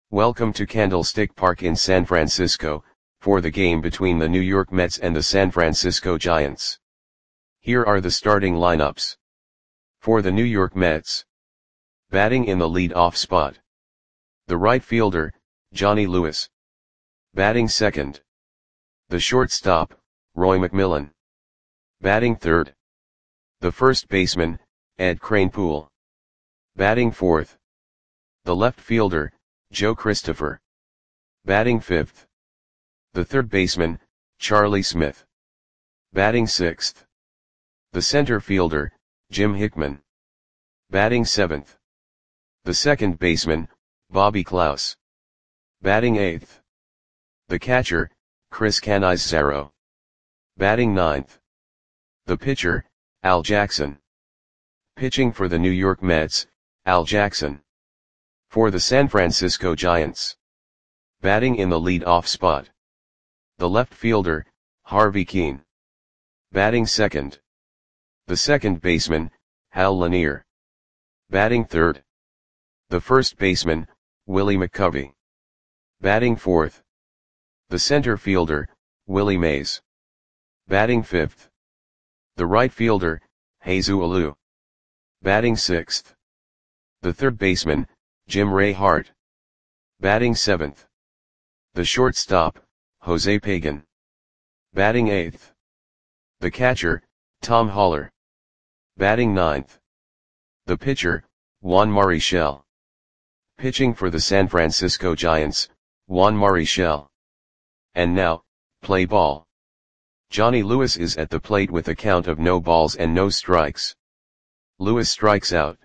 Welcome to Candlestick Park in San Francisco, for the game between the New York Mets and the San Francisco Giants. Here are the starting lineups. For the New York Mets. Batting in the lead-off spot. The right fielder, Johnny Lewis. Batting second. The shortstop, Roy McMillan. Batting third. The first baseman, Ed Kranepool. Batting fourth. The left fielder, Joe Christopher. Batting fifth. The third baseman, Charlie Smith. Batting sixth. The center fielder, Jim Hickman. Batting seventh. The second baseman, Bobby Klaus. Batting eighth. The catcher, Chris Cannizzaro. Batting ninth. The pitcher, Al Jackson. Pitching for the New York Mets, Al Jackson. For the San Francisco Giants. Batting in the lead-off spot. The left fielder, Harvey Kuenn. Batting second. The second baseman, Hal Lanier. Batting third. The first baseman, Willie McCovey. Batting fourth. The center fielder, Willie Mays. Batting fifth. The right fielder, Jesus Alou. Batting sixth. The third baseman, Jim Ray Hart. Batting seventh. The shortstop, Jose Pagan. Batting eighth. The catcher, Tom Haller. Batting ninth. The pitcher, Juan Marichal. Pitching for the San Francisco Giants, Juan Marichal. And now, play ball. Johnny Lewis is at the plate with a count of no balls and no strikes. Lewis strikes out.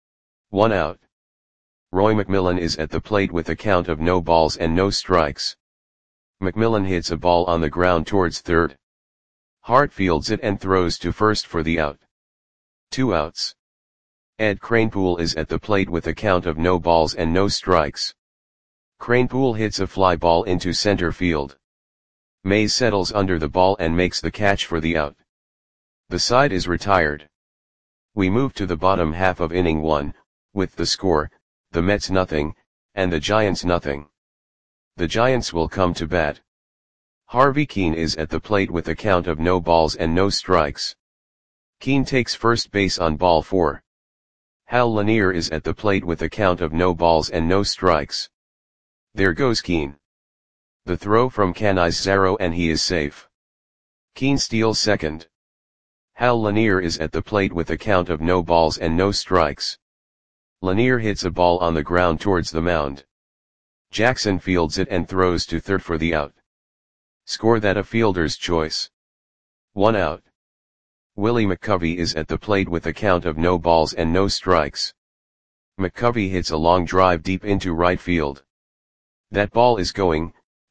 1 out. Roy McMillan is at the plate with a count of no balls and no strikes. McMillan hits a ball on the ground towards third. Hart fields it and throws to first for the out. 2 outs. Ed Kranepool is at the plate with a count of no balls and no strikes. Kranepool hits a fly ball into center field. Mays settles under the ball and makes the catch for the out. The side is retired. We move to the bottom half of inning 1, with the score, the Mets nothing, and the Giants nothing. The Giants will come to bat. Harvey Kuenn is at the plate with a count of no balls and no strikes. Kuenn takes first base on ball 4. Hal Lanier is at the plate with a count of no balls and no strikes. There goes Kuenn. The throw from Cannizzaro and he is safe. Kuenn steals second. Hal Lanier is at the plate with a count of no balls and no strikes. Lanier hits a ball on the ground towards the mound. Jackson fields it and throws to third for the out. Score that a fielder's choice. 1 out. Willie McCovey is at the plate with a count of no balls and no strikes. McCovey hits a long drive deep into right field. That ball is gone.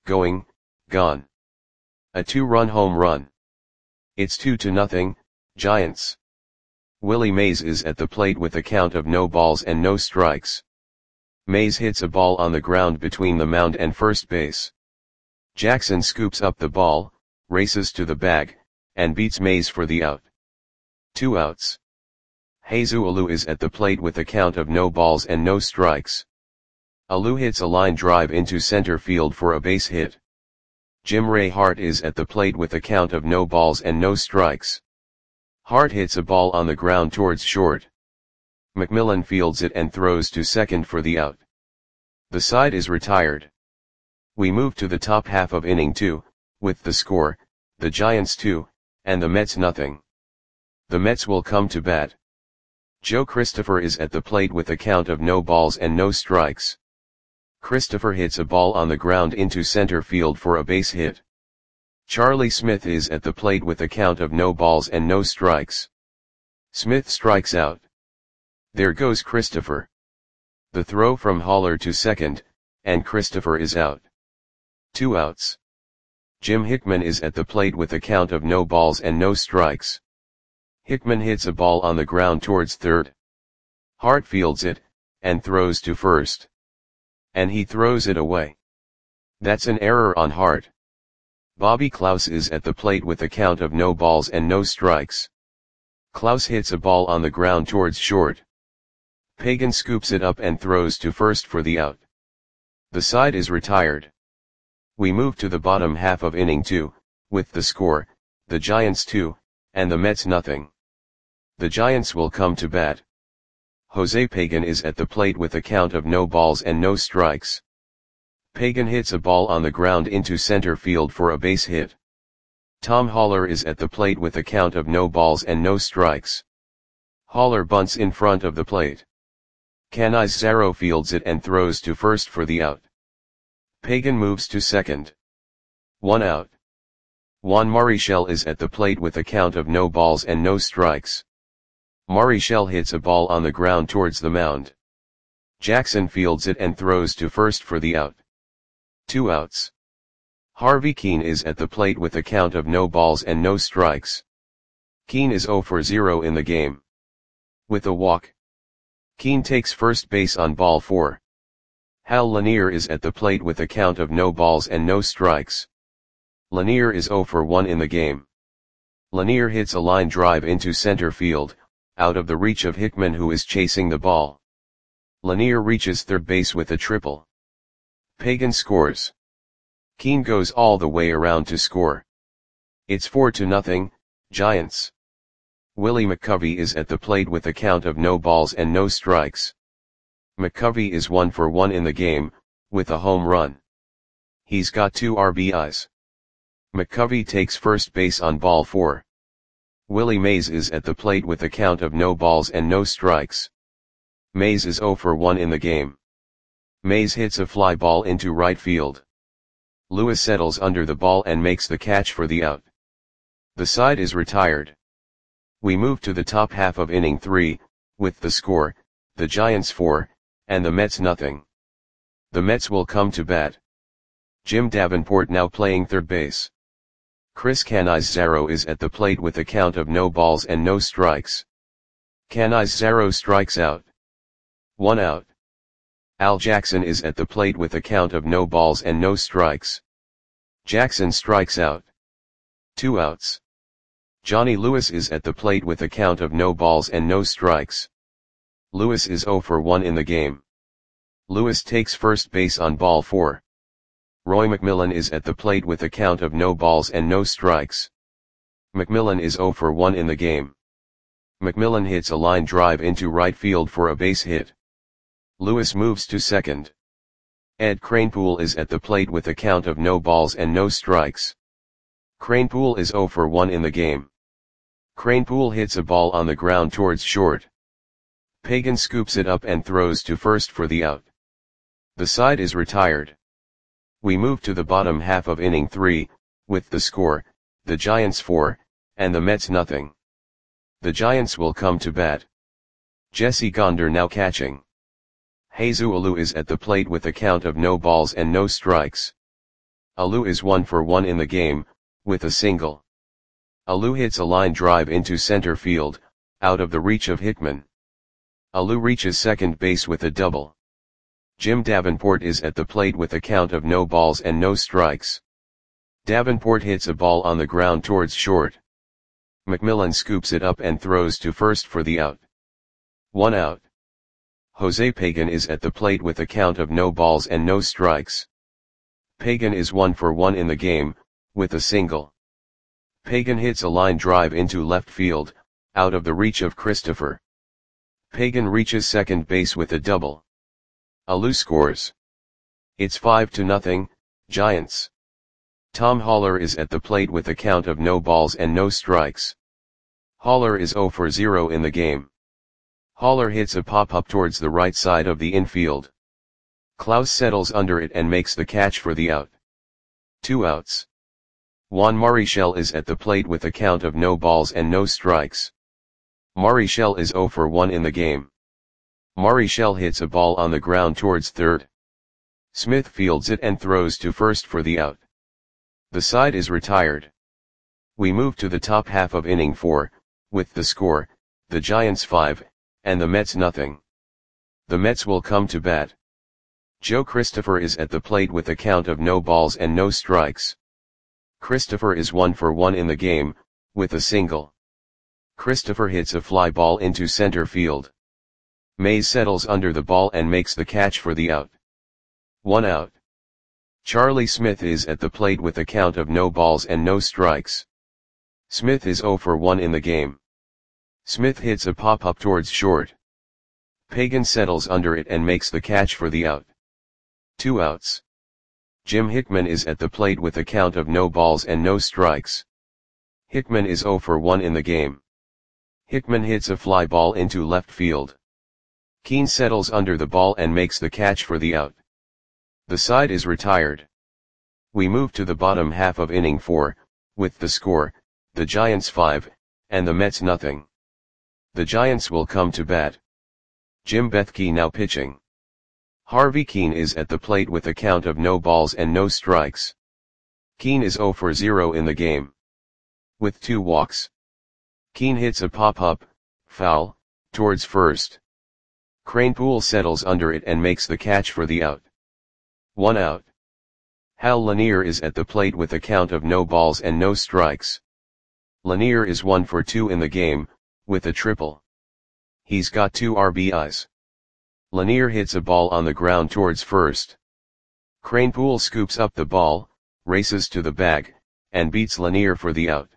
A 2-run home run. It's 2-0, Giants. Willie Mays is at the plate with a count of no balls and no strikes. Mays hits a ball on the ground between the mound and first base. Jackson scoops up the ball, races to the bag, and beats Mays for the out. 2 outs. Jesus Alou is at the plate with a count of no balls and no strikes. Alou hits a line drive into center field for a base hit. Jim Ray Hart is at the plate with a count of no balls and no strikes. Hart hits a ball on the ground towards short. McMillan fields it and throws to second for the out. The side is retired. We move to the top half of inning 2, with the score, the Giants 2, and the Mets nothing. The Mets will come to bat. Joe Christopher is at the plate with a count of no balls and no strikes. Christopher hits a ball on the ground into center field for a base hit. Charlie Smith is at the plate with a count of no balls and no strikes. Smith strikes out. There goes Christopher. The throw from Haller to second, and Christopher is out. 2 outs. Jim Hickman is at the plate with a count of no balls and no strikes. Hickman hits a ball on the ground towards third. Hart fields it, and throws to first. And he throws it away. That's an error on Hart. Bobby Klaus is at the plate with a count of no balls and no strikes. Klaus hits a ball on the ground towards short. Pagan scoops it up and throws to first for the out. The side is retired. We move to the bottom half of inning 2, with the score, the Giants 2, and the Mets nothing. The Giants will come to bat. Jose Pagan is at the plate with a count of no balls and no strikes. Pagan hits a ball on the ground into center field for a base hit. Tom Haller is at the plate with a count of no balls and no strikes. Haller bunts in front of the plate. Canizares fields it and throws to first for the out. Pagan moves to second. 1 out. Juan Marichal is at the plate with a count of no balls and no strikes. Marichal hits a ball on the ground towards the mound. Jackson fields it and throws to first for the out. 2 outs. Harvey Keene is at the plate with a count of no balls and no strikes. Keene is 0 for 0 in the game. With a walk, Keene takes first base on ball 4. Hal Lanier is at the plate with a count of no balls and no strikes. Lanier is 0 for 1 in the game. Lanier hits a line drive into center field, out of the reach of Hickman, who is chasing the ball. Lanier reaches third base with a triple. Pagan scores. Keene goes all the way around to score. It's 4-0, Giants. Willie McCovey is at the plate with a count of no balls and no strikes. McCovey is 1 for 1 in the game, with a home run. He's got 2 RBIs. McCovey takes first base on ball 4. Willie Mays is at the plate with a count of no balls and no strikes. Mays is 0 for 1 in the game. Mays hits a fly ball into right field. Lewis settles under the ball and makes the catch for the out. The side is retired. We move to the top half of inning 3, with the score, the Giants 4, and the Mets nothing. The Mets will come to bat. Jim Davenport now playing third base. Chris Canizares is at the plate with a count of no balls and no strikes. Canizares strikes out. 1 out. Al Jackson is at the plate with a count of no balls and no strikes. Jackson strikes out. 2 outs. Johnny Lewis is at the plate with a count of no balls and no strikes. Lewis is 0 for 1 in the game. Lewis takes first base on ball 4. Roy McMillan is at the plate with a count of no balls and no strikes. McMillan is 0 for 1 in the game. McMillan hits a line drive into right field for a base hit. Lewis moves to second. Ed Kranepool is at the plate with a count of no balls and no strikes. Kranepool is 0 for 1 in the game. Kranepool hits a ball on the ground towards short. Pagan scoops it up and throws to first for the out. The side is retired. We move to the bottom half of inning 3, with the score, the Giants 4, and the Mets nothing. The Giants will come to bat. Jesse Gonder now catching. Jesus Alou is at the plate with a count of no balls and no strikes. Alou is 1 for 1 in the game, with a single. Alou hits a line drive into center field, out of the reach of Hickman. Alou reaches second base with a double. Jim Davenport is at the plate with a count of no balls and no strikes. Davenport hits a ball on the ground towards short. McMillan scoops it up and throws to first for the out. 1 out. Jose Pagan is at the plate with a count of no balls and no strikes. Pagan is 1 for 1 in the game, with a single. Pagan hits a line drive into left field, out of the reach of Christopher. Pagan reaches second base with a double. Alou scores. It's 5-0, Giants. Tom Haller is at the plate with a count of no balls and no strikes. Haller is 0 for 0 in the game. Haller hits a pop-up towards the right side of the infield. Klaus settles under it and makes the catch for the out. 2 outs. Juan Marichal is at the plate with a count of no balls and no strikes. Marichal is 0 for 1 in the game. Marichal hits a ball on the ground towards third. Smith fields it and throws to first for the out. The side is retired. We move to the top half of inning 4, with the score, the Giants 5, and the Mets nothing. The Mets will come to bat. Joe Christopher is at the plate with a count of no balls and no strikes. Christopher is 1 for 1 in the game, with a single. Christopher hits a fly ball into center field. Mays settles under the ball and makes the catch for the out. 1 out. Charlie Smith is at the plate with a count of no balls and no strikes. Smith is 0 for 1 in the game. Smith hits a pop-up towards short. Pagan settles under it and makes the catch for the out. 2 outs. Jim Hickman is at the plate with a count of no balls and no strikes. Hickman is 0 for 1 in the game. Hickman hits a fly ball into left field. Keane settles under the ball and makes the catch for the out. The side is retired. We move to the bottom half of inning 4, with the score, the Giants 5, and the Mets nothing. The Giants will come to bat. Jim Bethke now pitching. Harvey Keane is at the plate with a count of no balls and no strikes. Keane is 0 for 0 in the game. With 2 walks. Keane hits a pop-up, foul, towards first. Kranepool settles under it and makes the catch for the out. 1 out. Hal Lanier is at the plate with a count of no balls and no strikes. Lanier is 1 for 2 in the game, with a triple. He's got 2 RBIs. Lanier hits a ball on the ground towards first. Kranepool scoops up the ball, races to the bag, and beats Lanier for the out.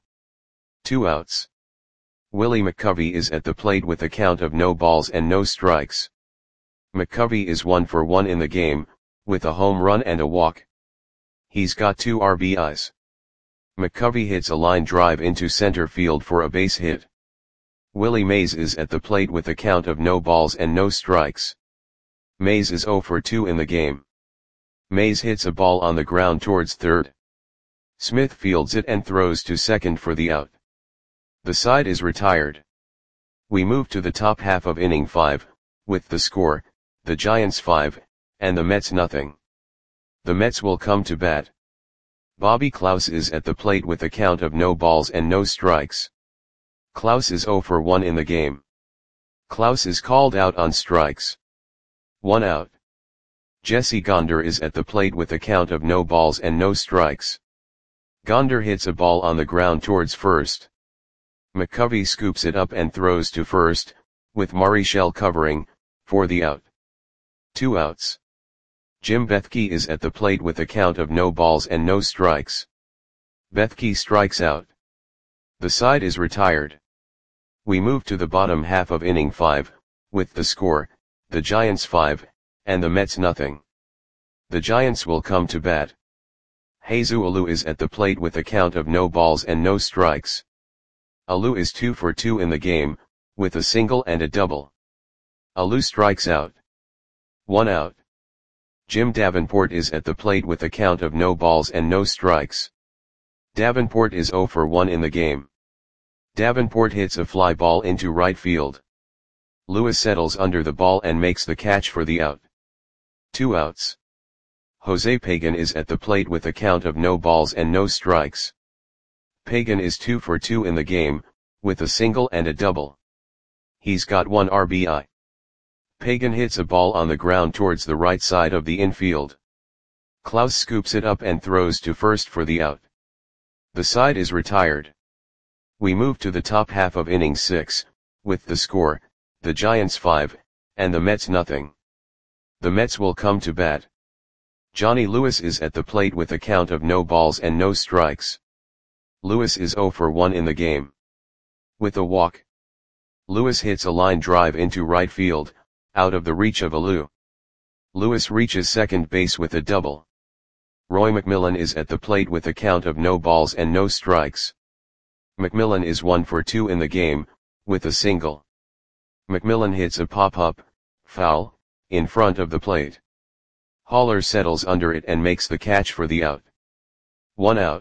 2 outs. Willie McCovey is at the plate with a count of no balls and no strikes. McCovey is 1 for 1 in the game, with a home run and a walk. He's got 2 RBIs. McCovey hits a line drive into center field for a base hit. Willie Mays is at the plate with a count of no balls and no strikes. Mays is 0 for 2 in the game. Mays hits a ball on the ground towards third. Smith fields it and throws to second for the out. The side is retired. We move to the top half of inning 5, with the score, the Giants 5, and the Mets nothing. The Mets will come to bat. Bobby Klaus is at the plate with a count of no balls and no strikes. Klaus is 0 for 1 in the game. Klaus is called out on strikes. 1 out. Jesse Gonder is at the plate with a count of no balls and no strikes. Gonder hits a ball on the ground towards first. McCovey scoops it up and throws to first, with Marichal covering, for the out. 2 outs. Jim Bethke is at the plate with a count of no balls and no strikes. Bethke strikes out. The side is retired. We move to the bottom half of inning 5, with the score, the Giants 5, and the Mets nothing. The Giants will come to bat. Jesus Alou is at the plate with a count of no balls and no strikes. Alou is 2 for 2 in the game, with a single and a double. Alou strikes out. 1 out. Jim Davenport is at the plate with a count of no balls and no strikes. Davenport is 0 for 1 in the game. Davenport hits a fly ball into right field. Lewis settles under the ball and makes the catch for the out. 2 outs. Jose Pagan is at the plate with a count of no balls and no strikes. Pagan is 2 for 2 in the game, with a single and a double. He's got 1 RBI. Pagan hits a ball on the ground towards the right side of the infield. Klaus scoops it up and throws to first for the out. The side is retired. We move to the top half of inning 6, with the score, the Giants 5, and the Mets nothing. The Mets will come to bat. Johnny Lewis is at the plate with a count of no balls and no strikes. Lewis is 0 for 1 in the game. With a walk. Lewis hits a line drive into right field, out of the reach of Alou. Lewis reaches second base with a double. Roy McMillan is at the plate with a count of no balls and no strikes. McMillan is 1 for 2 in the game, with a single. McMillan hits a pop-up, foul, in front of the plate. Haller settles under it and makes the catch for the out. 1 out.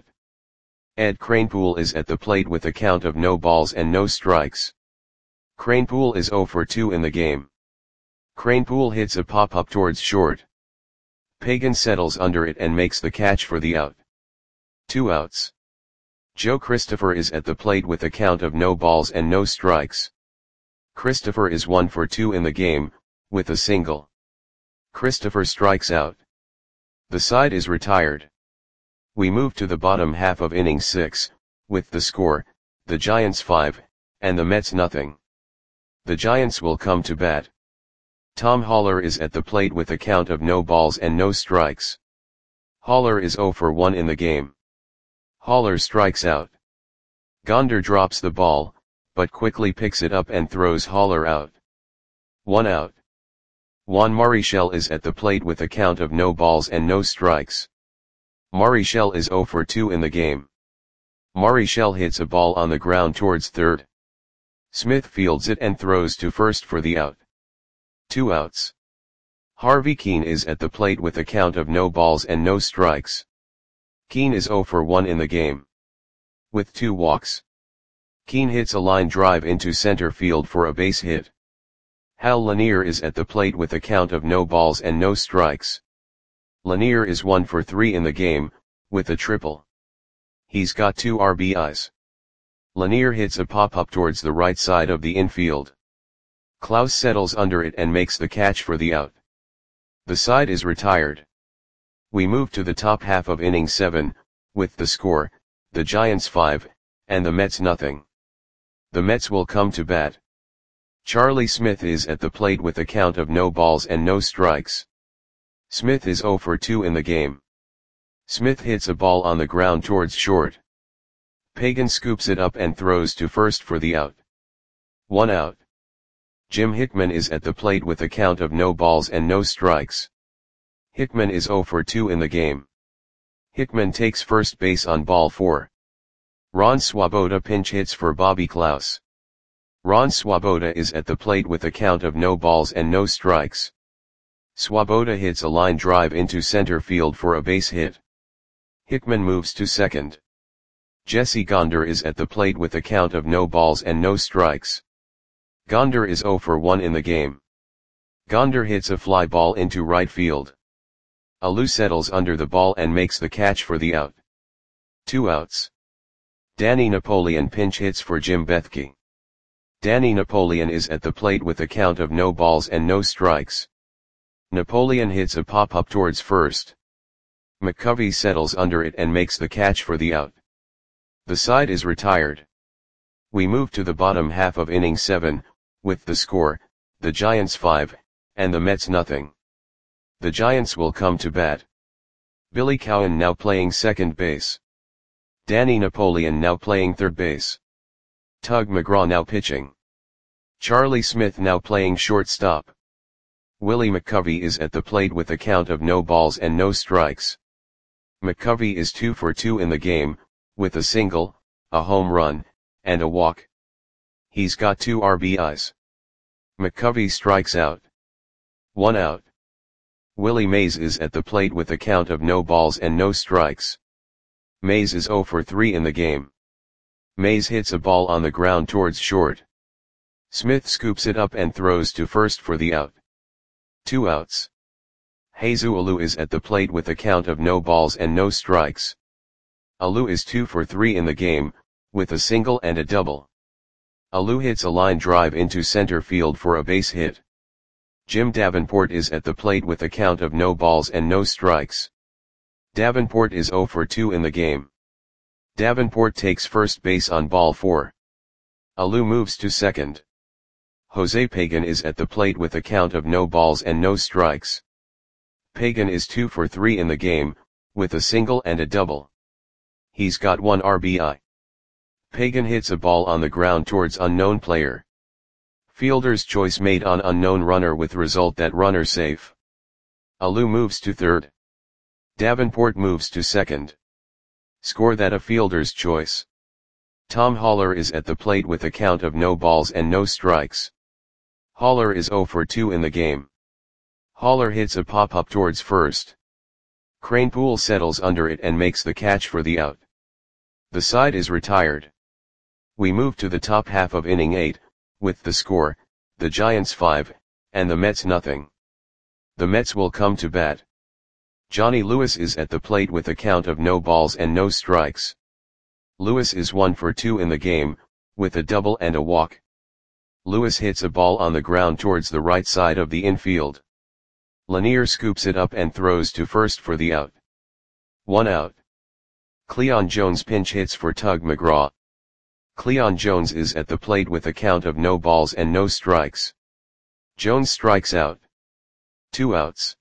Ed Kranepool is at the plate with a count of no balls and no strikes. Kranepool is 0 for 2 in the game. Kranepool hits a pop-up towards short. Pagan settles under it and makes the catch for the out. 2 outs. Joe Christopher is at the plate with a count of no balls and no strikes. Christopher is 1 for 2 in the game, with a single. Christopher strikes out. The side is retired. We move to the bottom half of inning 6, with the score, the Giants 5, and the Mets nothing. The Giants will come to bat. Tom Haller is at the plate with a count of no balls and no strikes. Haller is 0 for 1 in the game. Haller strikes out. Gonder drops the ball, but quickly picks it up and throws Haller out. 1 out. Juan Marichal is at the plate with a count of no balls and no strikes. Marichal is 0 for 2 in the game. Marichal hits a ball on the ground towards third. Smith fields it and throws to first for the out. 2 outs. Harvey Kuenn is at the plate with a count of no balls and no strikes. Kuenn is 0 for 1 in the game. With 2 walks. Kuenn hits a line drive into center field for a base hit. Hal Lanier is at the plate with a count of no balls and no strikes. Lanier is 1 for 3 in the game, with a triple. He's got 2 RBIs. Lanier hits a pop-up towards the right side of the infield. Klaus settles under it and makes the catch for the out. The side is retired. We move to the top half of inning 7, with the score, the Giants 5, and the Mets nothing. The Mets will come to bat. Charlie Smith is at the plate with a count of no balls and no strikes. Smith is 0 for 2 in the game. Smith hits a ball on the ground towards short. Pagan scoops it up and throws to first for the out. 1 out. Jim Hickman is at the plate with a count of no balls and no strikes. Hickman is 0 for 2 in the game. Hickman takes first base on ball 4. Ron Swoboda pinch hits for Bobby Klaus. Ron Swoboda is at the plate with a count of no balls and no strikes. Swoboda hits a line drive into center field for a base hit. Hickman moves to second. Jesse Gonder is at the plate with a count of no balls and no strikes. Gonder is 0 for 1 in the game. Gonder hits a fly ball into right field. Alou settles under the ball and makes the catch for the out. 2 outs. Danny Napoleon pinch hits for Jim Bethke. Danny Napoleon is at the plate with a count of no balls and no strikes. Napoleon hits a pop-up towards first. McCovey settles under it and makes the catch for the out. The side is retired. We move to the bottom half of inning 7, with the score, the Giants 5, and the Mets nothing. The Giants will come to bat. Billy Cowan now playing second base. Danny Napoleon now playing third base. Tug McGraw now pitching. Charlie Smith now playing shortstop. Willie McCovey is at the plate with a count of no balls and no strikes. McCovey is 2 for 2 in the game, with a single, a home run, and a walk. He's got 2 RBIs. McCovey strikes out. 1 out. Willie Mays is at the plate with a count of no balls and no strikes. Mays is 0 for 3 in the game. Mays hits a ball on the ground towards short. Smith scoops it up and throws to first for the out. 2 outs. Jesus Alou is at the plate with a count of no balls and no strikes. Alou is 2 for 3 in the game, with a single and a double. Alou hits a line drive into center field for a base hit. Jim Davenport is at the plate with a count of no balls and no strikes. Davenport is 0 for 2 in the game. Davenport takes first base on ball 4. Alou moves to second. Jose Pagan is at the plate with a count of no balls and no strikes. Pagan is 2 for 3 in the game, with a single and a double. He's got 1 RBI. Pagan hits a ball on the ground towards unknown player. Fielder's choice made on unknown runner with result that runner safe. Alou moves to third. Davenport moves to second. Score that a fielder's choice. Tom Haller is at the plate with a count of no balls and no strikes. Haller is 0 for 2 in the game. Haller hits a pop-up towards first. Kranepool settles under it and makes the catch for the out. The side is retired. We move to the top half of inning 8, with the score, the Giants 5, and the Mets nothing. The Mets will come to bat. Johnny Lewis is at the plate with a count of no balls and no strikes. Lewis is 1 for 2 in the game, with a double and a walk. Lewis hits a ball on the ground towards the right side of the infield. Lanier scoops it up and throws to first for the out. 1 out. Cleon Jones pinch hits for Tug McGraw. Cleon Jones is at the plate with a count of no balls and no strikes. Jones strikes out. 2 outs.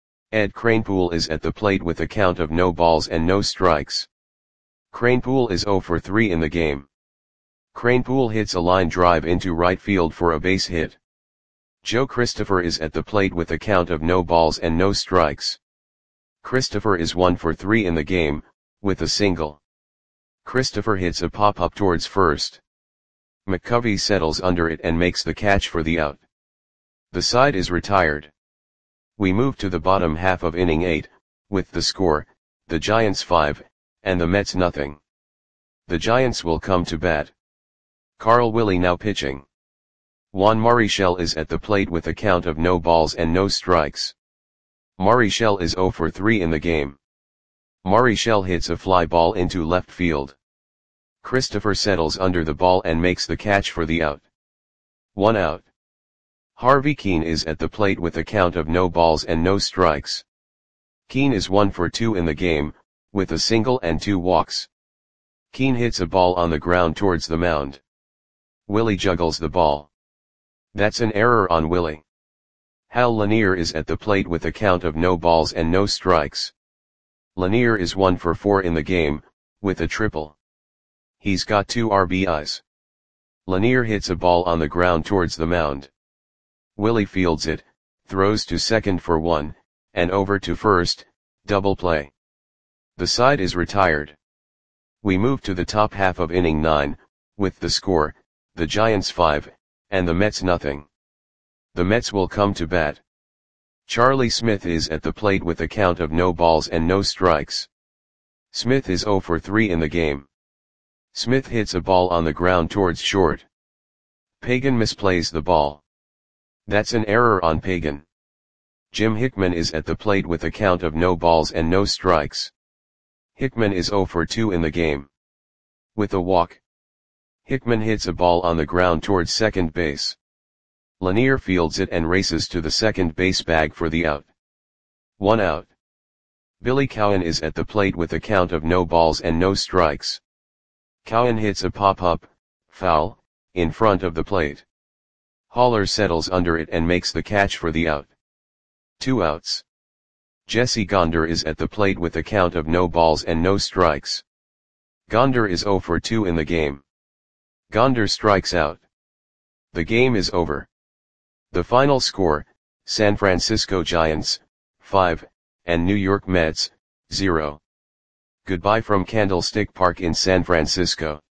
Ed Kranepool is at the plate with a count of no balls and no strikes. Kranepool is 0 for 3 in the game. Kranepool hits a line drive into right field for a base hit. Joe Christopher is at the plate with a count of no balls and no strikes. Christopher is 1 for 3 in the game, with a single. Christopher hits a pop-up towards first. McCovey settles under it and makes the catch for the out. The side is retired. We move to the bottom half of inning 8, with the score, the Giants 5, and the Mets nothing. The Giants will come to bat. Carl Willie now pitching. Juan Marichal is at the plate with a count of no balls and no strikes. Marichal is 0 for 3 in the game. Marichal hits a fly ball into left field. Christopher settles under the ball and makes the catch for the out. 1 out. Harvey Keene is at the plate with a count of no balls and no strikes. Keene is 1 for 2 in the game, with a single and 2 walks. Keene hits a ball on the ground towards the mound. Willie juggles the ball. That's an error on Willie. Hal Lanier is at the plate with a count of no balls and no strikes. Lanier is 1 for 4 in the game, with a triple. He's got 2 RBIs. Lanier hits a ball on the ground towards the mound. Willie fields it, throws to second for 1, and over to first, double play. The side is retired. We move to the top half of inning 9, with the score, the Giants 5, and the Mets nothing. The Mets will come to bat. Charlie Smith is at the plate with a count of no balls and no strikes. Smith is 0 for 3 in the game. Smith hits a ball on the ground towards short. Pagan misplays the ball. That's an error on Pagan. Jim Hickman is at the plate with a count of no balls and no strikes. Hickman is 0 for 2 in the game. With a walk. Hickman hits a ball on the ground towards second base. Lanier fields it and races to the second base bag for the out. 1 out. Billy Cowan is at the plate with a count of no balls and no strikes. Cowan hits a pop-up, foul, in front of the plate. Haller settles under it and makes the catch for the out. 2 outs. Jesse Gonder is at the plate with a count of no balls and no strikes. Gonder is 0 for 2 in the game. Gonder strikes out. The game is over. The final score, San Francisco Giants, 5, and New York Mets, 0. Goodbye from Candlestick Park in San Francisco.